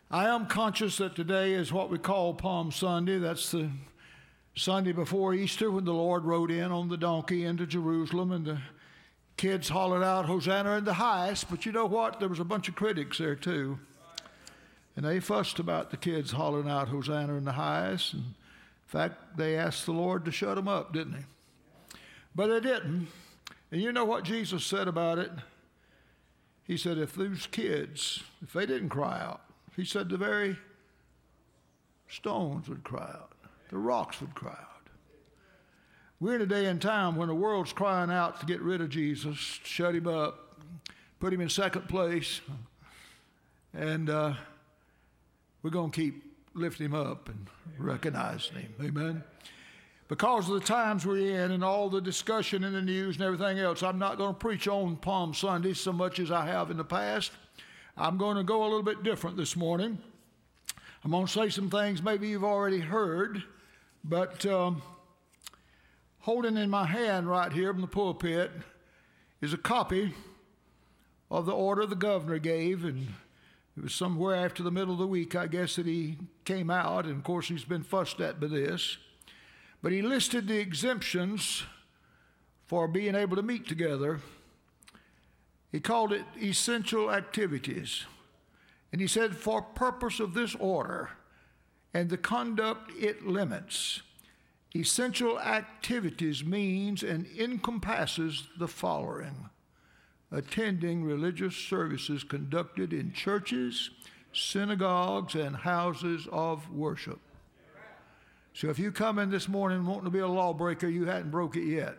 I am conscious that today is what we call Palm Sunday. That's the Sunday before Easter when the Lord rode in on the donkey into Jerusalem and the kids hollered out, "Hosanna in the highest." But you know what? There was a bunch of critics there too. And they fussed about the kids hollering out, "Hosanna in the highest." And in fact, they asked the Lord to shut them up, didn't they? But they didn't. And you know what Jesus said about it? He said, if those kids, if they didn't cry out, he said the very stones would cry out. The rocks would cry out. We're in a day and time when the world's crying out to get rid of Jesus, shut him up, put him in second place, and we're going to keep lifting him up and recognizing him. Amen? Because of the times we're in and all the discussion in the news and everything else, I'm not going to preach on Palm Sunday so much as I have in the past. I'm going to go a little bit different this morning. I'm going to say some things maybe you've already heard, but holding in my hand right here from the pulpit is a copy of the order the governor gave, and it was somewhere after the middle of the week, I guess, that he came out, and of course he's been fussed at by this. But he listed the exemptions for being able to meet together. He called it essential activities. And he said, for purpose of this order and the conduct it limits, essential activities means and encompasses the following: attending religious services conducted in churches, synagogues, and houses of worship. So if you come in this morning wanting to be a lawbreaker, you hadn't broke it yet.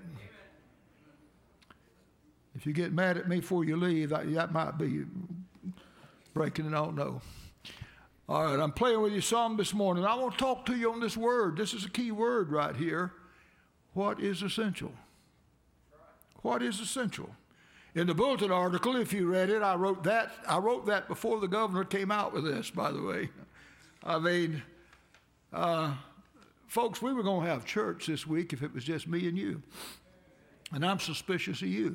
If you get mad at me before you leave, that might be breaking it, I don't know. All right, I'm playing with you some this morning. I want to talk to you on this word. This is a key word right here. What is essential? What is essential? In the bulletin article, if you read it, I wrote that before the governor came out with this, by the way. I mean, folks, we were going to have church this week if it was just me and you. And I'm suspicious of you.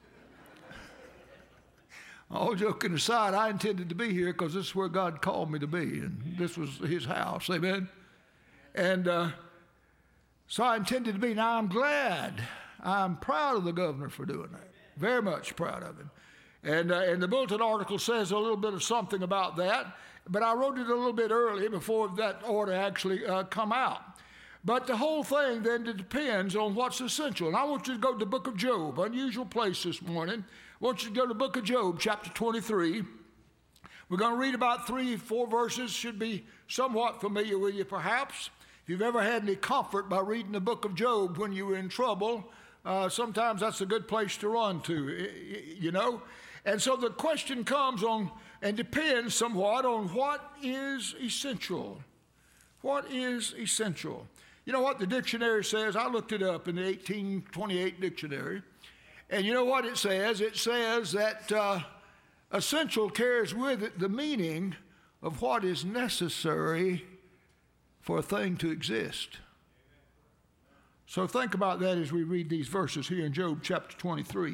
All joking aside, I intended to be here because this is where God called me to be, and this was his house, amen? And so I intended to be. Now I'm glad, I'm proud of the governor for doing that, very much proud of him. And the bulletin article says a little bit of something about that, but I wrote it a little bit early before that order actually come out. But the whole thing then depends on what's essential. And I want you to go to the book of Job, unusual place this morning. I want you to go to the book of Job, chapter 23. We're going to read about 3-4 verses, should be somewhat familiar with you perhaps. If you've ever had any comfort by reading the book of Job when you were in trouble, sometimes that's a good place to run to, you know. And so the question comes on and depends somewhat on what is essential. What is essential? You know what the dictionary says? I looked it up in the 1828 dictionary. And you know what it says? It says that essential carries with it the meaning of what is necessary for a thing to exist. So think about that as we read these verses here in Job chapter 23. It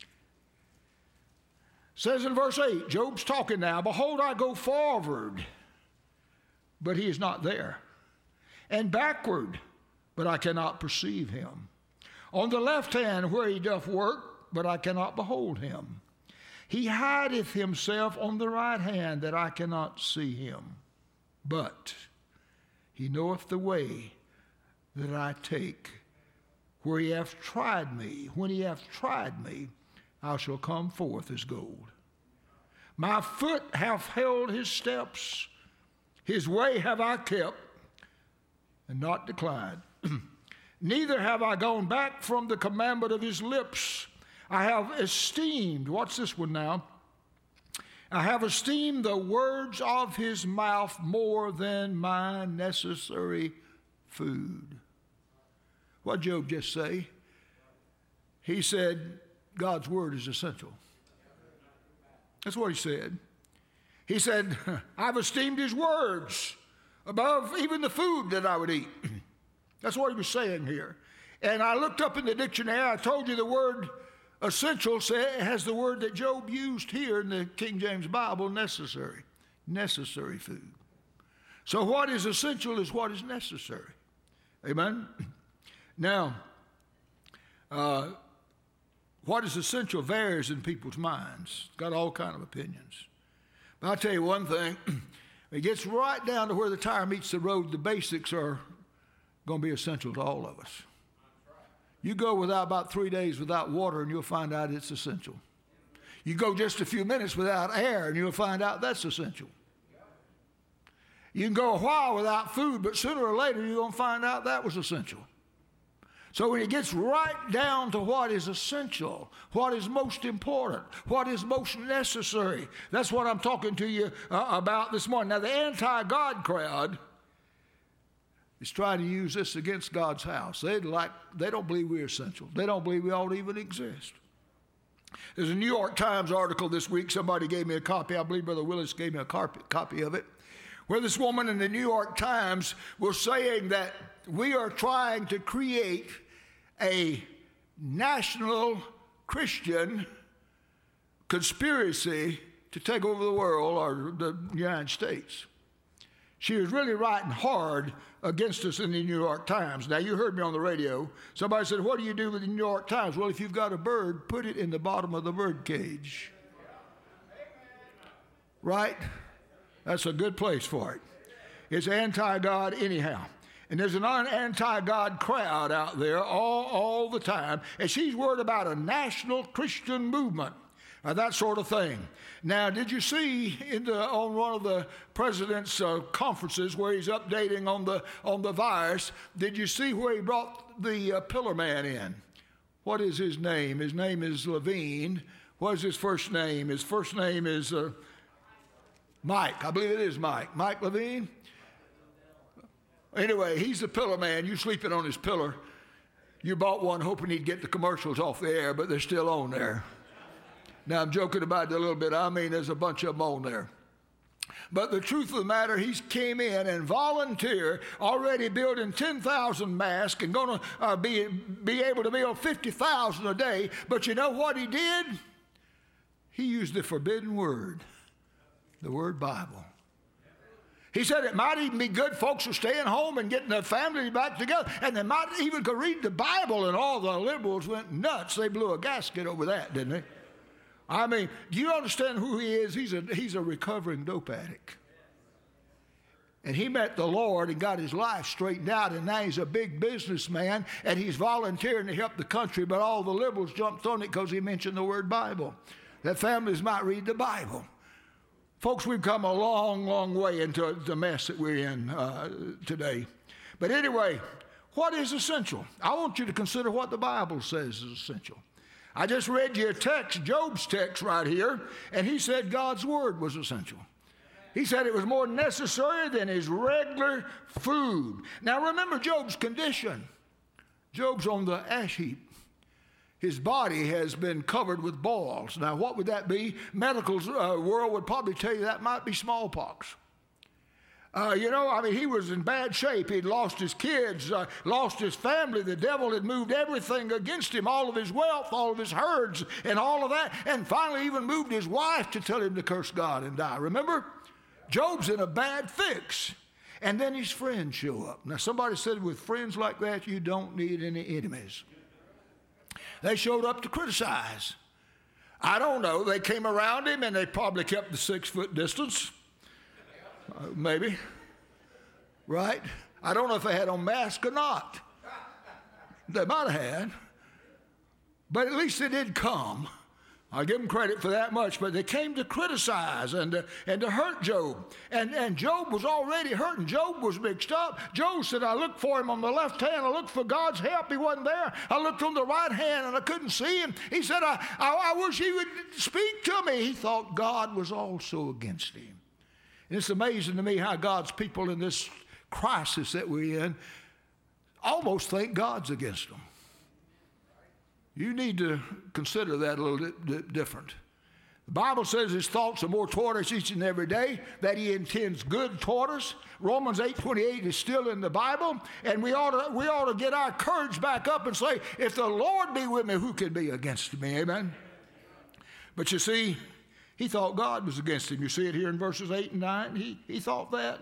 says in verse 8, Job's talking now, "Behold, I go forward, but he is not there, and backward, but I cannot perceive him. On the left hand where he doth work, but I cannot behold him. He hideth himself on the right hand, that I cannot see him. But he knoweth the way that I take. Where he hath tried me, when he hath tried me, I shall come forth as gold. My foot hath held his steps, his way have I kept, and not declined. Neither have I gone back from the commandment of his lips. I have esteemed," what's this one now? "I have esteemed the words of his mouth more than my necessary food." What did Job just say? He said God's word is essential. That's what he said. He said, "I've esteemed his words above even the food that I would eat." That's what he was saying here. And I looked up in the dictionary. I told you the word essential has the word that Job used here in the King James Bible, necessary. necessary food. So what is essential is what is necessary. Amen? Now, what is essential varies in people's minds. Got all kind of opinions. But I'll tell you one thing. It gets right down to where the tire meets the road. The basics are going to be essential to all of us. You go without about 3 days without water and you'll find out it's essential. You go just a few minutes without air and you'll find out that's essential. You can go a while without food, but sooner or later you're going to find out that was essential. So when it gets right down to what is essential, what is most important, what is most necessary, that's what I'm talking to you about this morning. Now, the anti-God crowd is trying to use this against God's house. They don't believe we're essential. They don't believe we ought to even exist. There's a New York Times article this week. Somebody gave me a copy. I believe Brother Willis gave me a copy of it, where this woman in the New York Times was saying that we are trying to create a national Christian conspiracy to take over the world or the United States. She was really writing hard against us in the New York Times. Now, you heard me on the radio. Somebody said, what do you do with the New York Times? Well, if you've got a bird, put it in the bottom of the bird cage. Right? That's a good place for it. It's anti-God anyhow. And there's an anti-God crowd out there all the time. And she's worried about a national Christian movement, that sort of thing. Now, did you see on one of the president's conferences where he's updating on the virus, did you see where he brought the pillar man in? What is his name? His name is Levine. What is his first name? His first name is Mike. I believe it is Mike. Mike Levine? Anyway, he's the pillar man. You're sleeping on his pillar. You bought one hoping he'd get the commercials off the air, but they're still on there. Now, I'm joking about it a little bit. I mean, there's a bunch of them on there. But the truth of the matter, he came in and volunteered, already building 10,000 masks and going to be able to build 50,000 a day. But you know what he did? He used the forbidden word, the word Bible. He said it might even be good folks are staying home and getting their family back together, and they might even go read the Bible, and all the liberals went nuts. They blew a gasket over that, didn't they? I mean, do you understand who he is? He's a recovering dope addict. And he met the Lord and got his life straightened out, and now he's a big businessman, and he's volunteering to help the country, but all the liberals jumped on it because he mentioned the word Bible, that families might read the Bible. Folks, we've come a long, long way into the mess that we're in today. But anyway, what is essential? I want you to consider what the Bible says is essential. I just read you a text, Job's text right here, and he said God's word was essential. He said it was more necessary than his regular food. Now remember Job's condition. Job's on the ash heap. His body has been covered with boils. Now, what would that be? Medical world would probably tell you that might be smallpox. He was in bad shape. He'd lost his kids, lost his family. The devil had moved everything against him, all of his wealth, all of his herds, and all of that, and finally even moved his wife to tell him to curse God and die. Remember? Job's in a bad fix. And then his friends show up. Now, somebody said with friends like that, you don't need any enemies. They showed up to criticize. I don't know. They came around him and they probably kept the 6-foot distance. Maybe. Right? I don't know if they had on masks or not. They might have had. But at least they did come. I give them credit for that much, but they came to criticize and to hurt Job. And Job was already hurting. Job was mixed up. Job said, I looked for him on the left hand. I looked for God's help. He wasn't there. I looked on the right hand and I couldn't see him. He said, I wish he would speak to me. He thought God was also against him. And it's amazing to me how God's people in this crisis that we're in almost think God's against them. You need to consider that a little bit different. The Bible says his thoughts are more toward us each and every day, that he intends good toward us. Romans 8:28 is still in the Bible, and we ought to get our courage back up and say, if the Lord be with me, who can be against me? Amen? But you see, He thought God was against him. You see it here in verses 8 and 9. He thought that.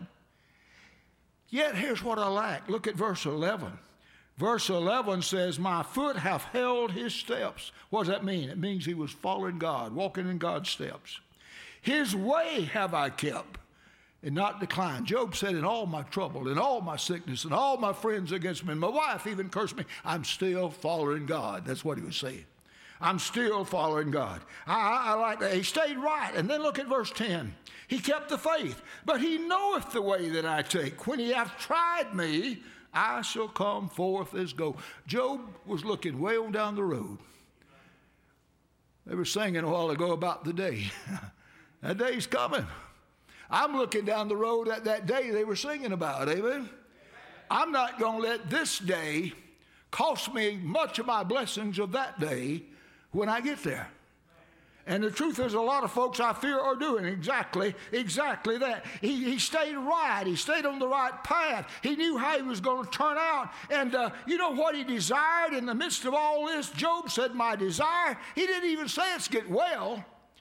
Yet here's what I like. Look at verse 11. Verse 11 says, my foot hath held his steps. What does that mean? It means he was following God, walking in God's steps. His way have I kept and not declined. Job said, in all my trouble, in all my sickness, and all my friends against me, and my wife even cursed me, I'm still following God. That's what he was saying. I'm still following God. I like that. He stayed right. And then look at verse 10. He kept the faith, but he knoweth the way that I take. When he hath tried me, I shall come forth as gold. Job was looking way on down the road. They were singing a while ago about the day. That day's coming. I'm looking down the road at that day they were singing about. Amen? I'm not going to let this day cost me much of my blessings of that day when I get there. And the truth is, a lot of folks I fear are doing exactly that. He stayed right. He stayed on the right path. He knew how he was going to turn out. And you know what he desired in the midst of all this? Job said, my desire. He didn't even say it's get well.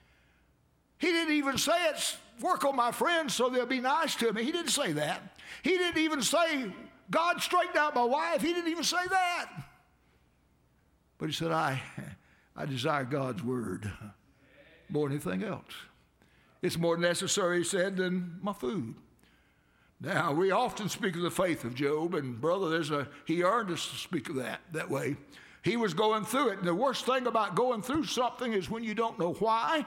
He didn't even say it's work on my friends so they'll be nice to me. He didn't say that. He didn't even say, God straightened out my wife. He didn't even say that. But he said, I desire God's word more than anything else. It's more necessary, he said, than my food. Now, we often speak of the faith of Job, and brother, he earned us to speak of that way. He was going through it. And the worst thing about going through something is when you don't know why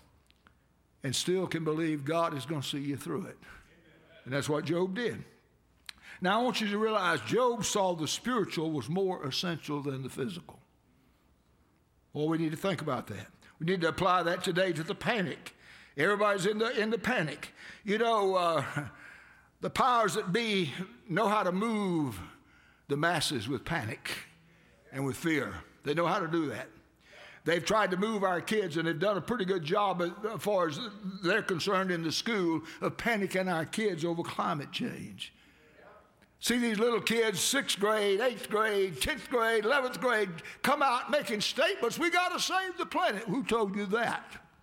and still can believe God is going to see you through it. And that's what Job did. Now, I want you to realize Job saw the spiritual was more essential than the physical. Well, we need to think about that. We need to apply that today to the panic. Everybody's in the panic. You know, the powers that be know how to move the masses with panic and with fear. They know how to do that. They've tried to move our kids, and they've done a pretty good job as far as they're concerned in the school of panicking our kids over climate change. See these little kids, 6th grade, 8th grade, 10th grade, 11th grade, come out making statements, we got to save the planet. Who told you that?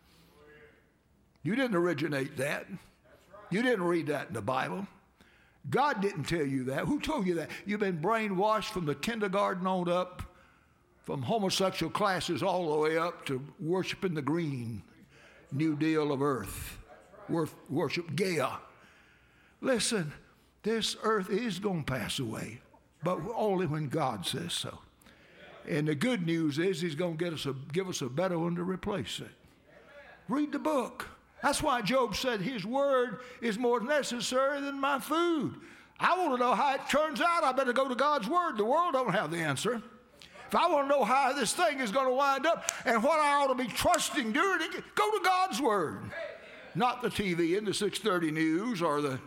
You didn't originate that. You didn't read that in the Bible. God didn't tell you that. Who told you that? You've been brainwashed from the kindergarten on up, from homosexual classes all the way up to worshiping the green New Deal of earth. Worship Gaia. Listen, this earth is going to pass away, but only when God says so. And the good news is he's going to give us a better one to replace it. Read the book. That's why Job said his word is more necessary than my food. I want to know how it turns out. I better go to God's word. The world don't have the answer. If I want to know how this thing is going to wind up and what I ought to be trusting during it, go to God's word. Not the TV and the 6:30 news or the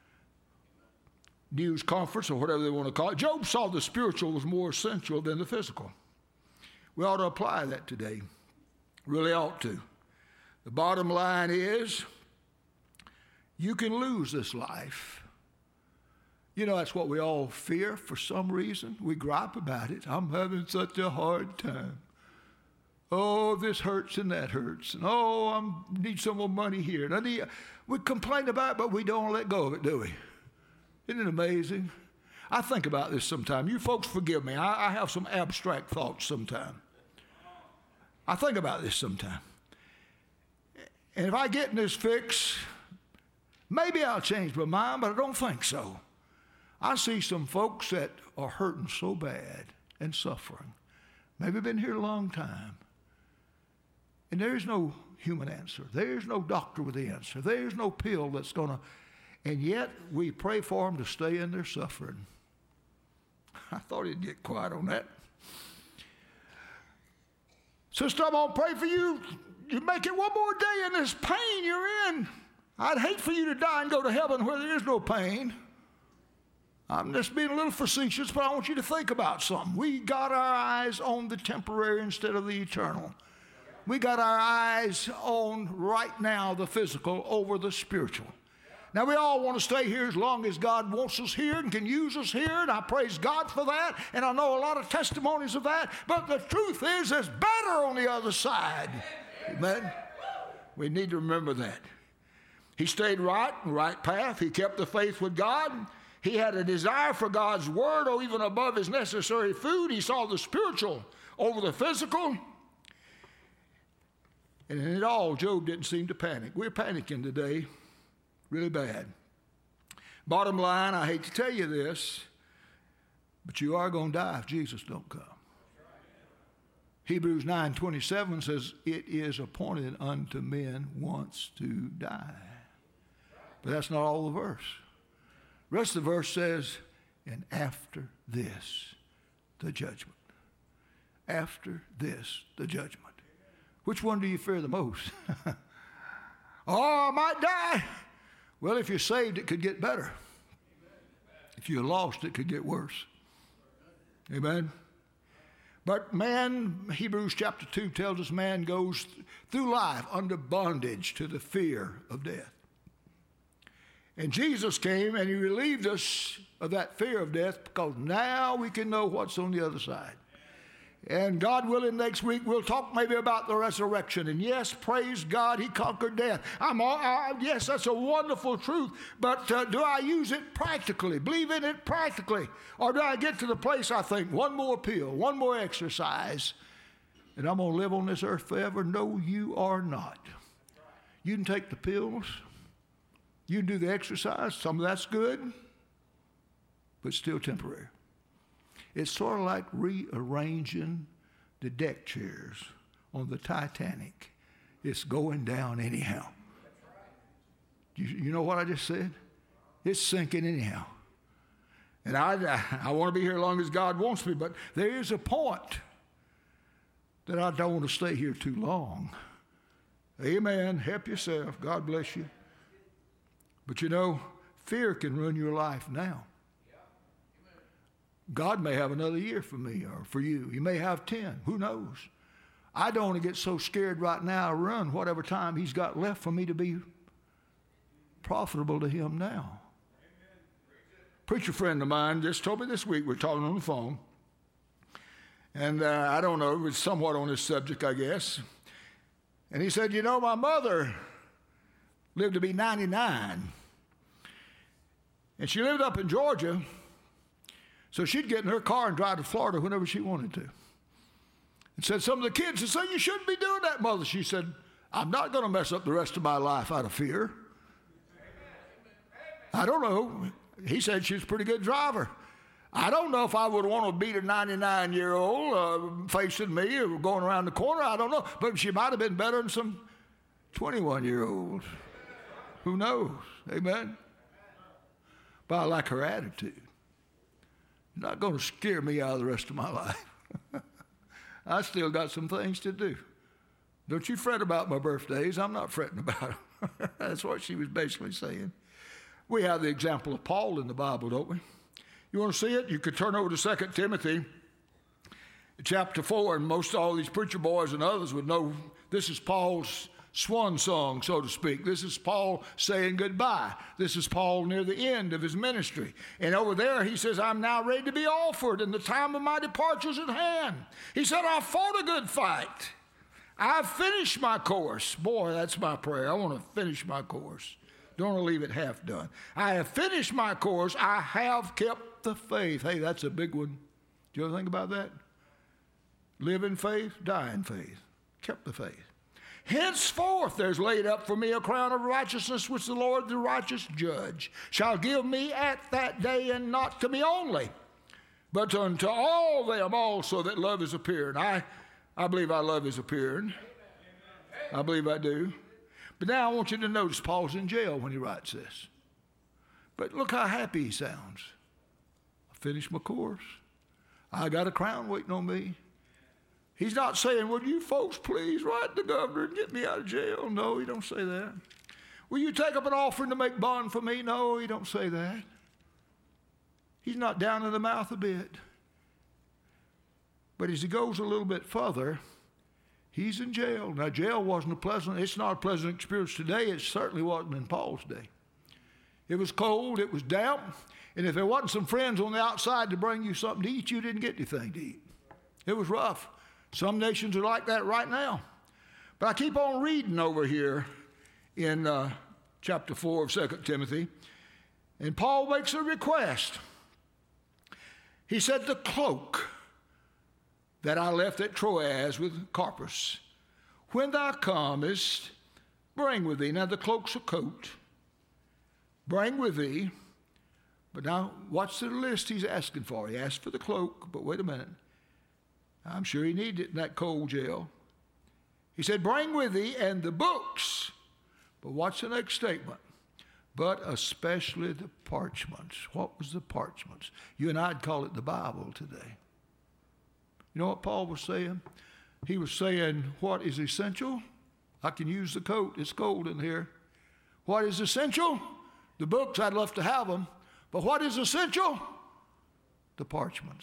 news conference or whatever they want to call it. Job saw the spiritual was more essential than the physical. We ought to apply that today. Really ought to. The bottom line is you can lose this life. You know, that's what we all fear for some reason. We gripe about it. I'm having such a hard time. Oh, this hurts and that hurts. And oh, I need some more money here. And we complain about it, but we don't let go of it, do we? Isn't it amazing? I think about this sometime. You folks forgive me. I have some abstract thoughts sometime. I think about this sometime. And if I get in this fix, maybe I'll change my mind, but I don't think so. I see some folks that are hurting so bad and suffering. Maybe been here a long time. And there's no human answer. There's no doctor with the answer. There's no pill that's going to... And yet, we pray for them to stay in their suffering. I thought he'd get quiet on that. Sister, I'm going to pray for you. You make it one more day in this pain you're in. I'd hate for you to die and go to heaven where there is no pain. I'm just being a little facetious, but I want you to think about something. We got our eyes on the temporary instead of the eternal. We got our eyes on right now the physical over the spiritual. Now, we all want to stay here as long as God wants us here and can use us here, and I praise God for that, and I know a lot of testimonies of that, but the truth is there's better on the other side. Amen. We need to remember that. He stayed right in the right path. He kept the faith with God. He had a desire for God's word, or even above his necessary food. He saw the spiritual over the physical. And in it all, Job didn't seem to panic. We're panicking today really bad. Bottom line, I hate to tell you this, but you are going to die if Jesus don't come. Hebrews 9:27 says, it is appointed unto men once to die. But that's not all the verse. The rest of the verse says, and after this, the judgment. After this, the judgment. Which one do you fear the most? Oh, I might die. Well, if you're saved, it could get better. If you're lost, it could get worse. Amen? But man, Hebrews chapter 2 tells us man goes through life under bondage to the fear of death. And Jesus came and he relieved us of that fear of death, because now we can know what's on the other side. And God willing, next week we'll talk maybe about the resurrection. And yes, praise God, he conquered death. Yes, that's a wonderful truth. But do I use it practically, believe in it practically? Or do I get to the place I think, one more pill, one more exercise, and I'm going to live on this earth forever? No, you are not. You can take the pills. You can do the exercise. Some of that's good, but still temporary. It's sort of like rearranging the deck chairs on the Titanic. It's going down anyhow. You know what I just said? It's sinking anyhow. And I want to be here as long as God wants me, but there is a point that I don't want to stay here too long. Amen. Help yourself. God bless you. But you know, fear can ruin your life now. God may have another year for me or for you. He may have 10. Who knows? I don't want to get so scared right now to run whatever time he's got left for me to be profitable to him now. Preacher friend of mine just told me this week, we're talking on the phone, and I don't know, it was somewhat on this subject, I guess. And he said, you know, my mother lived to be 99, and she lived up in Georgia. So she'd get in her car and drive to Florida whenever she wanted to. And said, some of the kids would say, you shouldn't be doing that, Mother. She said, I'm not going to mess up the rest of my life out of fear. I don't know. He said she was a pretty good driver. I don't know if I would want to beat a 99-year-old facing me or going around the corner. I don't know. But she might have been better than some 21-year-olds. Who knows? Amen? But I like her attitude. Not going to scare me out of the rest of my life. I still got some things to do. Don't you fret about my birthdays. I'm not fretting about them. That's what she was basically saying. We have the example of Paul in the Bible, don't we? You want to see it? You could turn over to 2 Timothy chapter 4, and most all these preacher boys and others would know this is Paul's swan song, so to speak. This is Paul saying goodbye. This is Paul near the end of his ministry. And over there he says, I'm now ready to be offered, and the time of my departure is at hand. He said, I fought a good fight. I've finished my course. Boy, that's my prayer. I want to finish my course. Don't want to leave it half done. I have finished my course. I have kept the faith. Hey, that's a big one. Do you ever think about that? Live in faith, die in faith. Kept the faith. Henceforth there's laid up for me a crown of righteousness, which the Lord, the righteous judge, shall give me at that day, and not to me only, but unto all them also that love is appearing. I believe our love is appearing. I believe I do. But now I want you to notice Paul's in jail when he writes this. But look how happy he sounds. I finished my course. I got a crown waiting on me. He's not saying, would you folks please write the governor and get me out of jail? No, he don't say that. Will you take up an offering to make bond for me? No, he don't say that. He's not down in the mouth a bit. But as he goes a little bit further, he's in jail. Now, jail wasn't it's not a pleasant experience today. It certainly wasn't in Paul's day. It was cold, it was damp, and if there wasn't some friends on the outside to bring you something to eat, you didn't get anything to eat. It was rough. Some nations are like that right now. But I keep on reading over here in chapter 4 of 2 Timothy, and Paul makes a request. He said, the cloak that I left at Troas with Carpus, when thou comest, bring with thee. Now the cloak's a coat. Bring with thee. But now what's the list he's asking for? He asked for the cloak, but wait a minute. I'm sure he needed it in that cold jail. He said, bring with thee and the books. But what's the next statement? But especially the parchments. What was the parchments? You and I'd call it the Bible today. You know what Paul was saying? He was saying, what is essential? I can use the coat. It's cold in here. What is essential? The books, I'd love to have them. But what is essential? The parchments.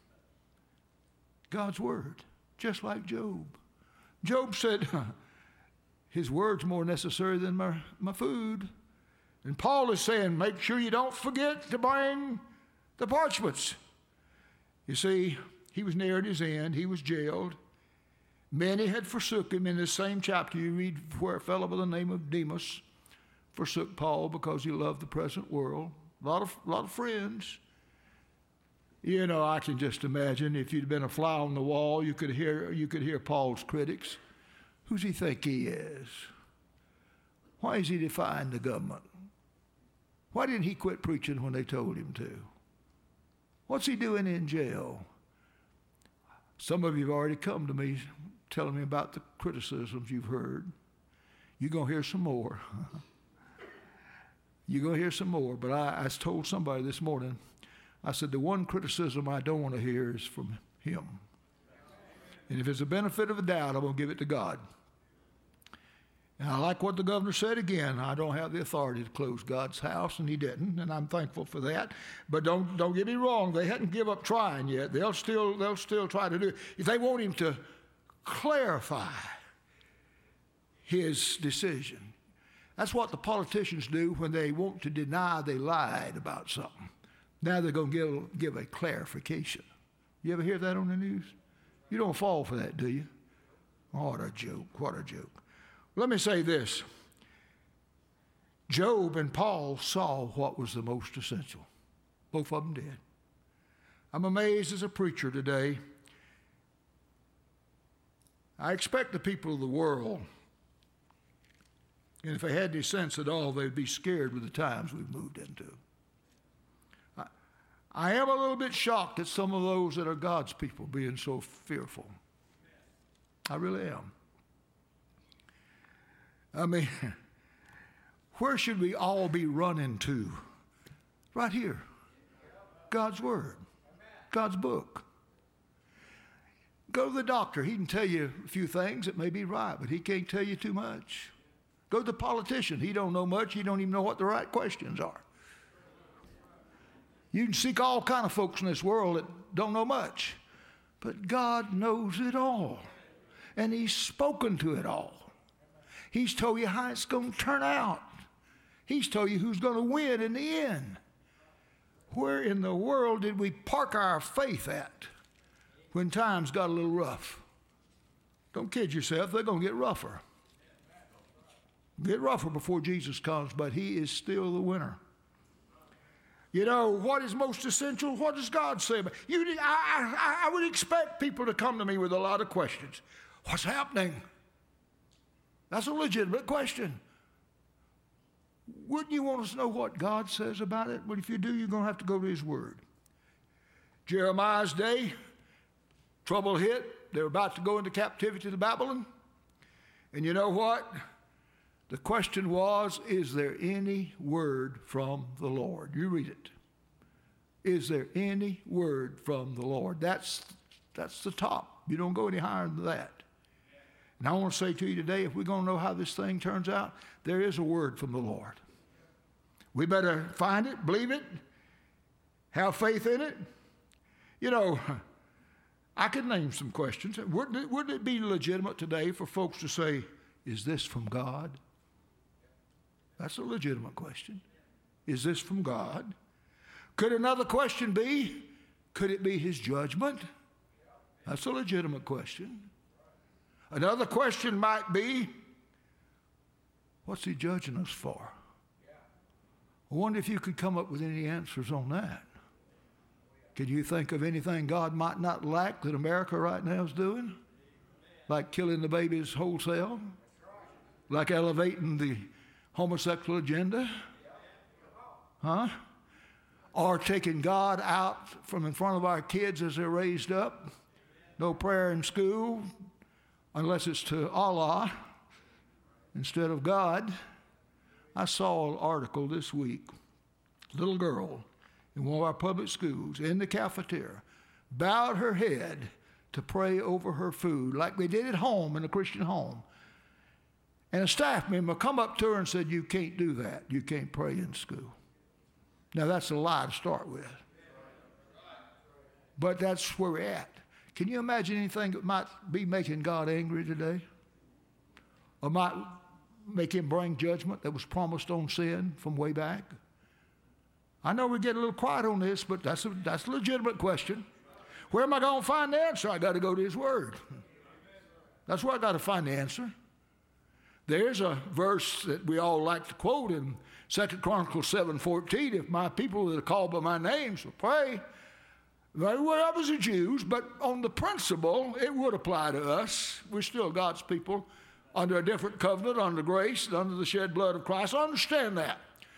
God's word, just like Job. Job said, his word's more necessary than my food. And Paul is saying, make sure you don't forget to bring the parchments. You see, he was near his end. He was jailed. Many had forsook him. In this same chapter, you read where a fellow by the name of Demas forsook Paul because he loved the present world. A lot of friends. You know, I can just imagine if you'd been a fly on the wall, you could hear Paul's critics. Who's he think he is? Why is he defying the government? Why didn't he quit preaching when they told him to? What's he doing in jail? Some of you have already come to me telling me about the criticisms you've heard. You're going to hear some more. You're going to hear some more. But I told somebody this morning, I said, the one criticism I don't want to hear is from him. And if it's a benefit of a doubt, I'm going to give it to God. And I like what the governor said again. I don't have the authority to close God's house, and he didn't, and I'm thankful for that. But don't get me wrong. They hadn't give up trying yet. They'll still try to do it. If they want him to clarify his decision. That's what the politicians do when they want to deny they lied about something. Now they're going to give a clarification. You ever hear that on the news? You don't fall for that, do you? What a joke. What a joke. Let me say this. Job and Paul saw what was the most essential. Both of them did. I'm amazed as a preacher today. I expect the people of the world, and if they had any sense at all, they'd be scared with the times we've moved into. I am a little bit shocked at some of those that are God's people being so fearful. I really am. I mean, where should we all be running to? Right here. God's Word. God's book. Go to the doctor. He can tell you a few things that may be right, but he can't tell you too much. Go to the politician. He don't know much. He don't even know what the right questions are. You can seek all kind of folks in this world that don't know much. But God knows it all. And he's spoken to it all. He's told you how it's going to turn out. He's told you who's going to win in the end. Where in the world did we park our faith at when times got a little rough? Don't kid yourself. They're going to get rougher. Get rougher before Jesus comes, but he is still the winner. You know, what is most essential? What does God say about it? I would expect people to come to me with a lot of questions. What's happening? That's a legitimate question. Wouldn't you want us to know what God says about it? But if you do, you're going to have to go to his word. Jeremiah's day, trouble hit. They were about to go into captivity to Babylon. And you know what? The question was, is there any word from the Lord? You read it. Is there any word from the Lord? That's the top. You don't go any higher than that. And I want to say to you today, if we're going to know how this thing turns out, there is a word from the Lord. We better find it, believe it, have faith in it. You know, I could name some questions. Wouldn't it be legitimate today for folks to say, is this from God? That's a legitimate question. Is this from God? Could another question be, could it be his judgment? That's a legitimate question. Another question might be, what's he judging us for? I wonder if you could come up with any answers on that. Can you think of anything God might not like that America right now is doing? Like killing the babies wholesale? Like elevating the homosexual agenda? Huh? Or taking God out from in front of our kids as they're raised up? No prayer in school unless it's to Allah instead of God. I saw an article this week. Little girl in one of our public schools in the cafeteria bowed her head to pray over her food like they did at home in a Christian home. And a staff member come up to her and said, "You can't do that. You can't pray in school." Now that's a lie to start with. But that's where we're at. Can you imagine anything that might be making God angry today? Or might make him bring judgment that was promised on sin from way back? I know we get a little quiet on this, but that's a legitimate question. Where am I going to find the answer? I got to go to his word. That's where I got to find the answer. There's a verse that we all like to quote in 2 Chronicles 7:14. If my people that are called by my name shall pray. Well, I was a Jews, but on the principle, it would apply to us. We're still God's people under a different covenant, under grace, and under the shed blood of Christ. I understand that.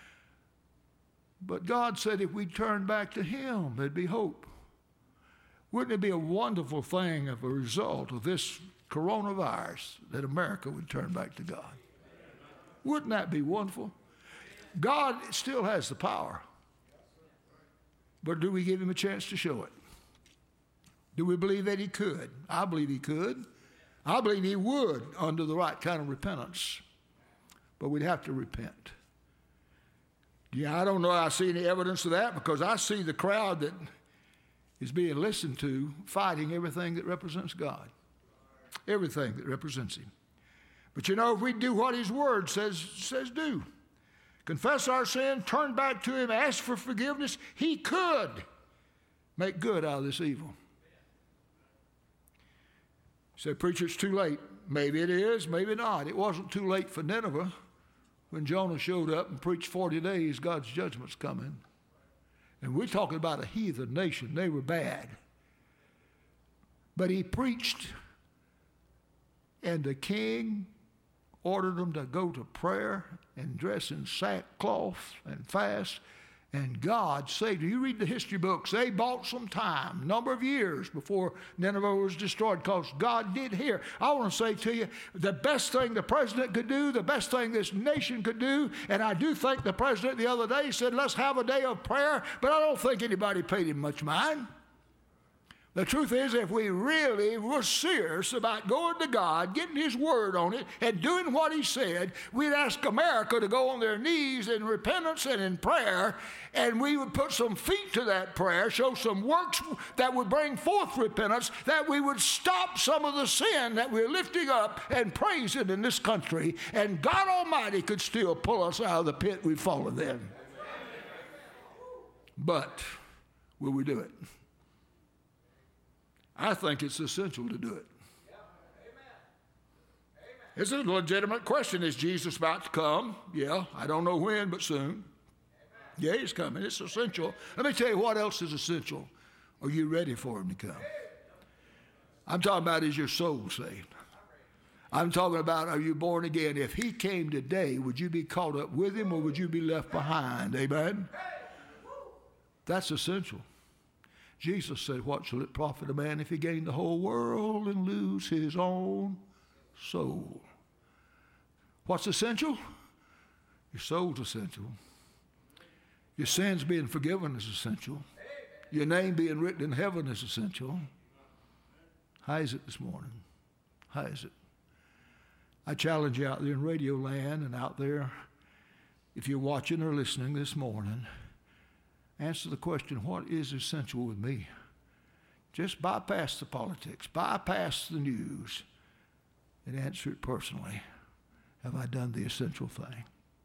But God said if we turn back to him, there'd be hope. Wouldn't it be a wonderful thing as a result of this coronavirus that America would turn back to God? Wouldn't that be wonderful? God still has the power. But do we give him a chance to show it? Do we believe that he could? I believe he could. I believe he would under the right kind of repentance. But we'd have to repent. Yeah, I don't know I see any evidence of that because I see the crowd that is being listened to fighting everything that represents God. Everything that represents him. But you know, if we do what his word says do, confess our sin, turn back to him, ask for forgiveness, he could make good out of this evil. You say, preacher, it's too late. Maybe it is, maybe not. It wasn't too late for Nineveh. When Jonah showed up and preached 40 days, God's judgment's coming. And we're talking about a heathen nation. They were bad. But he preached, and the king ordered them to go to prayer and dress in sackcloth and fast, and God saved them. You read the history books, they bought some time, a number of years before Nineveh was destroyed because God did hear. I want to say to you, the best thing the president could do, the best thing this nation could do, and I do think the president the other day said, let's have a day of prayer, but I don't think anybody paid him much mind. The truth is, if we really were serious about going to God, getting his word on it, and doing what he said, we'd ask America to go on their knees in repentance and in prayer, and we would put some feet to that prayer, show some works that would bring forth repentance, that we would stop some of the sin that we're lifting up and praising in this country, and God Almighty could still pull us out of the pit we've fallen in. But will we do it? I think it's essential to do it. It's a legitimate question. Is Jesus about to come? Yeah, I don't know when, but soon. Yeah, he's coming. It's essential. Let me tell you what else is essential. Are you ready for him to come? I'm talking about, is your soul saved? I'm talking about, are you born again? If he came today, would you be caught up with him or would you be left behind? Amen? That's essential. Jesus said, what shall it profit a man if he gain the whole world and lose his own soul? What's essential? Your soul's essential. Your sins being forgiven is essential. Your name being written in heaven is essential. How is it this morning? How is it? I challenge you out there in radio land and out there, if you're watching or listening this morning, answer the question, what is essential with me? Just bypass the politics, bypass the news, and answer it personally. Have I done the essential thing?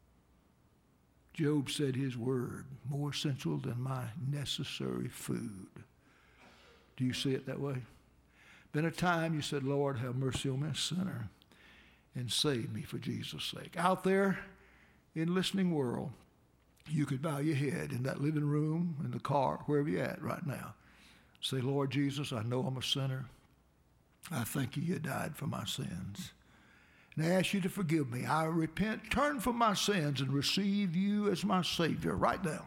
Job said his word, more essential than my necessary food. Do you see it that way? been a time you said, Lord, have mercy on me, a sinner, and save me for Jesus' sake. Out there in the listening world, you could bow your head in that living room, in the car, wherever you're at right now. Say, Lord Jesus, I know I'm a sinner. I thank you died for my sins. And I ask you to forgive me. I repent, turn from my sins, and receive you as my Savior right now.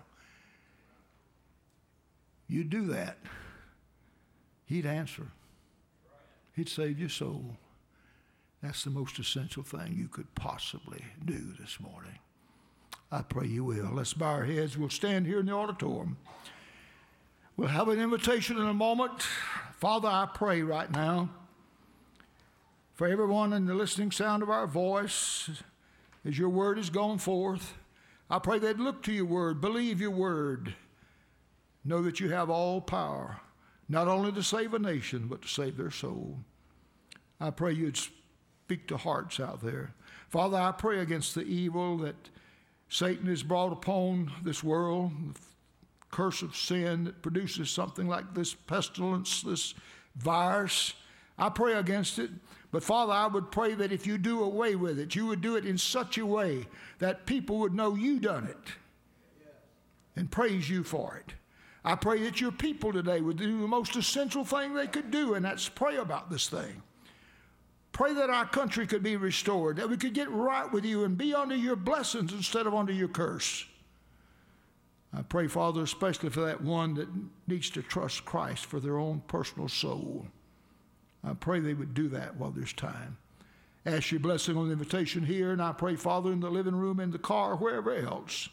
You do that, he'd answer. He'd save your soul. That's the most essential thing you could possibly do this morning. I pray you will. Let's bow our heads. We'll stand here in the auditorium. We'll have an invitation in a moment. Father, I pray right now for everyone in the listening sound of our voice as your word is going forth. I pray they'd look to your word, believe your word, know that you have all power, not only to save a nation, but to save their soul. I pray you'd speak to hearts out there. Father, I pray against the evil that Satan has brought upon this world, the curse of sin that produces something like this pestilence, this virus. I pray against it. But Father, I would pray that if you do away with it, you would do it in such a way that people would know you done it and praise you for it. I pray that your people today would do the most essential thing they could do, and that's pray about this thing. Pray that our country could be restored, that we could get right with you and be under your blessings instead of under your curse. I pray, Father, especially for that one that needs to trust Christ for their own personal soul. I pray they would do that while there's time. Ask your blessing on the invitation here, and I pray, Father, in the living room, in the car, wherever else,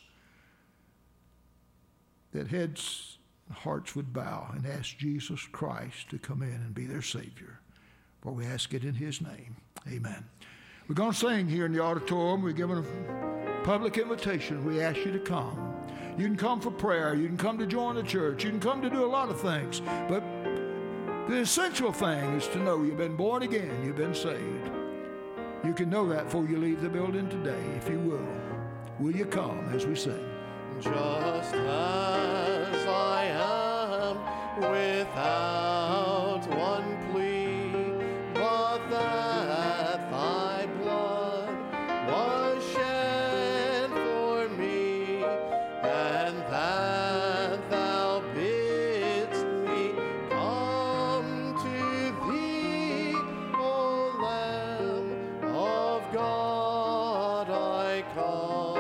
that heads and hearts would bow and ask Jesus Christ to come in and be their Savior. For we ask it in his name. Amen. We're going to sing here in the auditorium. We're given a public invitation. We ask you to come. You can come for prayer. You can come to join the church. You can come to do a lot of things. But the essential thing is to know you've been born again. You've been saved. You can know that before you leave the building today, if you will. Will you come as we sing? Just as I am, without one plea, but that thy blood was shed for me, and that thou bidst me come to thee, O Lamb of God, I come.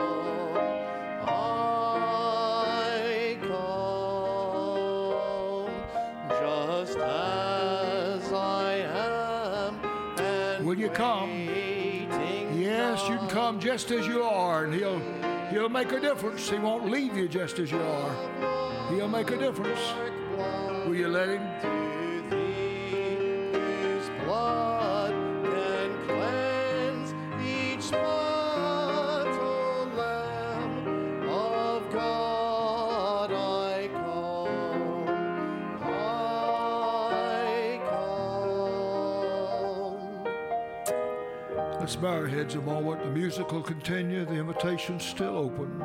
Will you come? Yes, you can come just as you are, and he'll make a difference. He won't leave you just as you are. He'll make a difference. Will you let him? His blood can cleanse each spot, O Lamb of God, I come. Let's bow our heads a moment. The music will continue. The invitation's still open.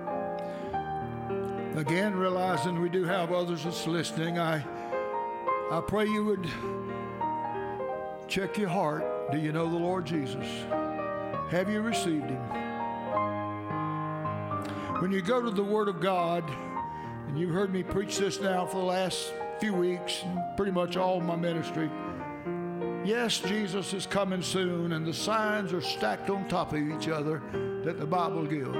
Again, realizing we do have others that's listening, I pray you would check your heart. Do you know the Lord Jesus? Have you received him? When you go to the Word of God, and you've heard me preach this now for the last few weeks, and pretty much all my ministry, yes, Jesus is coming soon, and the signs are stacked on top of each other that the Bible gives.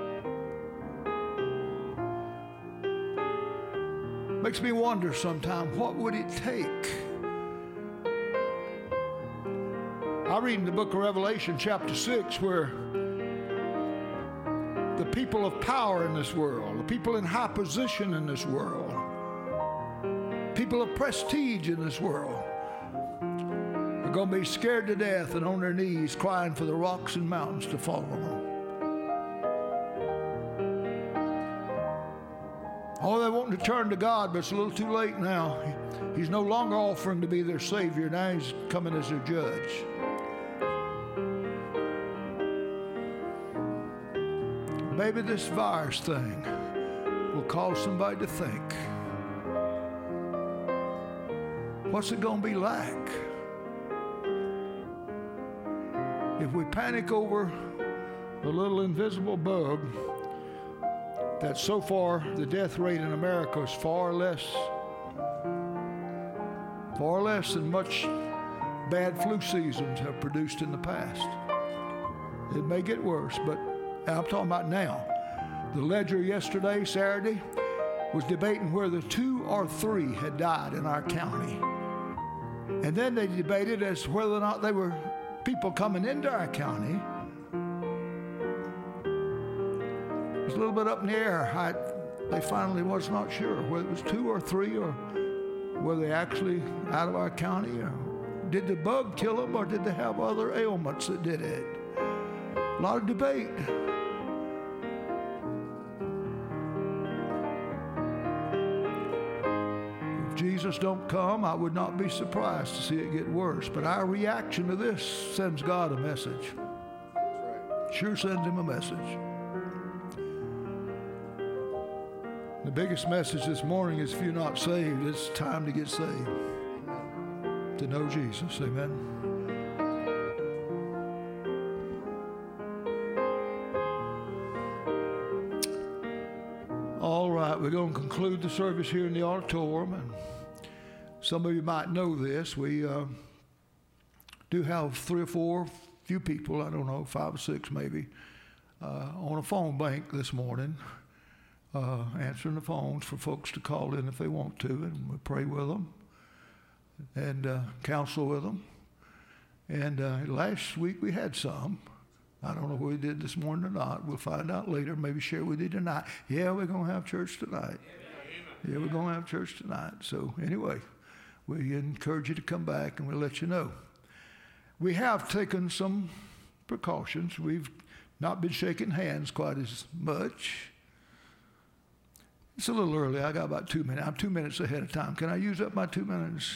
Makes me wonder sometimes, what would it take? I read in the book of Revelation chapter 6 where the people of power in this world, the people in high position in this world, people of prestige in this world, are going to be scared to death and on their knees crying for the rocks and mountains to fall on them. Oh, they want to turn to God, but it's a little too late now. He's no longer offering to be their Savior. Now he's coming as their judge. Maybe this virus thing will cause somebody to think. What's it going to be like? If we panic over the little invisible bug, that so far the death rate in America is far less than much bad flu seasons have produced in the past. It may get worse, but I'm talking about now. The Ledger yesterday, Saturday, was debating whether 2 or 3 had died in our county. And then they debated as to whether or not they were people coming into our county. It was a little bit up in the air. They finally was not sure whether it was 2 or 3 or were they actually out of our county, or did the bug kill them, or did they have other ailments that did it? A lot of debate. If Jesus don't come, I would not be surprised to see it get worse. But our reaction to this sends God a message. Sure sends him a message. The biggest message this morning is if you're not saved, it's time to get saved. To know Jesus. Amen. All right, we're going to conclude the service here in the auditorium. And some of you might know this. We do have 3 or 4, few people, I don't know, 5 or 6 maybe, on a phone bank this morning. Answering the phones for folks to call in if they want to, and we pray with them and counsel with them. And last week we had some. I don't know what we did this morning or not. We'll find out later. Maybe share with you tonight. Yeah, we're going to have church tonight. Yeah, we're going to have church tonight. So anyway, we encourage you to come back, and we'll let you know. We have taken some precautions. We've not been shaking hands quite as much. It's a little early. I got about 2 minutes. I'm 2 minutes ahead of time. Can I use up my 2 minutes?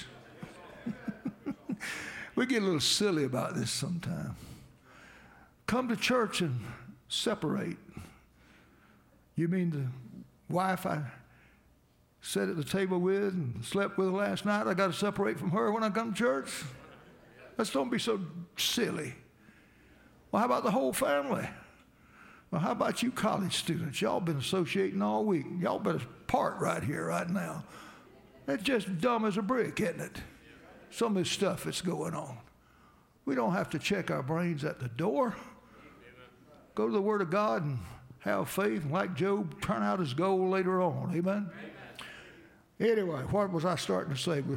We get a little silly about this sometimes. Come to church and separate. You mean the wife I sat at the table with and slept with last night, I got to separate from her when I come to church? Let's don't be so silly. Well, how about the whole family? Well, how about you college students? Y'all been associating all week. Y'all better part right here, right now. It's just dumb as a brick, isn't it? Some of this stuff that's going on. We don't have to check our brains at the door. Go to the Word of God and have faith, and like Job, turn out his gold later on. Amen? Anyway, what was I starting to say?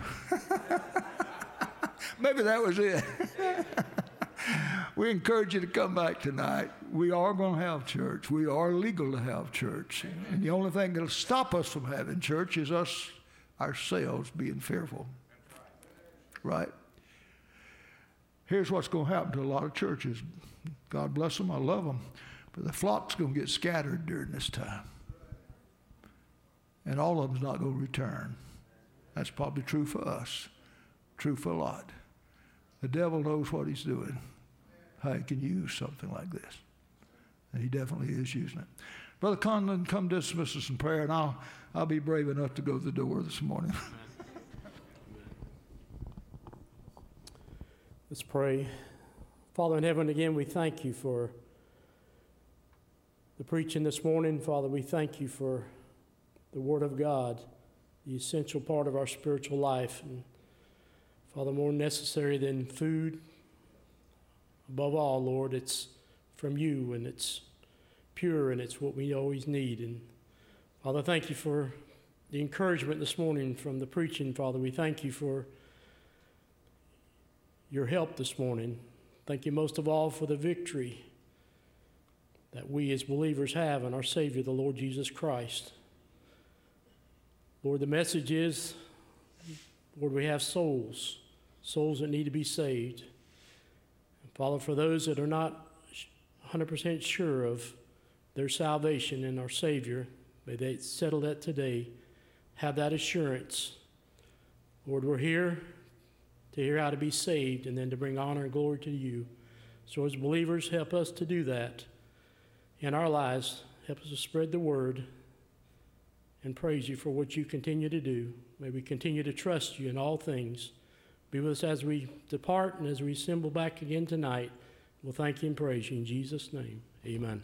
Maybe that was it. We encourage you to come back tonight. We are going to have church. We are legal to have church. And the only thing that will stop us from having church is us ourselves being fearful. Right? Here's what's going to happen to a lot of churches. God bless them. I love them. But the flock's going to get scattered during this time. And all of them's not going to return. That's probably true for us. True for a lot. The devil knows what he's doing. How he can use something like this. And he definitely is using it. Brother Conlon, come dismiss us in prayer, and I'll be brave enough to go to the door this morning. Let's pray. Father in heaven, again, we thank you for the preaching this morning. Father, we thank you for the Word of God, the essential part of our spiritual life. And Father, more necessary than food, above all, Lord, it's from you, and it's pure, and it's what we always need. And Father, thank you for the encouragement this morning from the preaching. Father, we thank you for your help this morning. Thank you most of all for the victory that we as believers have in our Savior, the Lord Jesus Christ. Lord, the message is, Lord, we have souls that need to be saved. And Father, for those that are not 100% sure of their salvation in our Savior, may they settle that today, have that assurance. Lord, we're here to hear how to be saved and then to bring honor and glory to you. So as believers, help us to do that in our lives. Help us to spread the word and praise you for what you continue to do. May we continue to trust you in all things. Be with us as we depart and as we assemble back again tonight. We'll thank you and praise you in Jesus' name. Amen.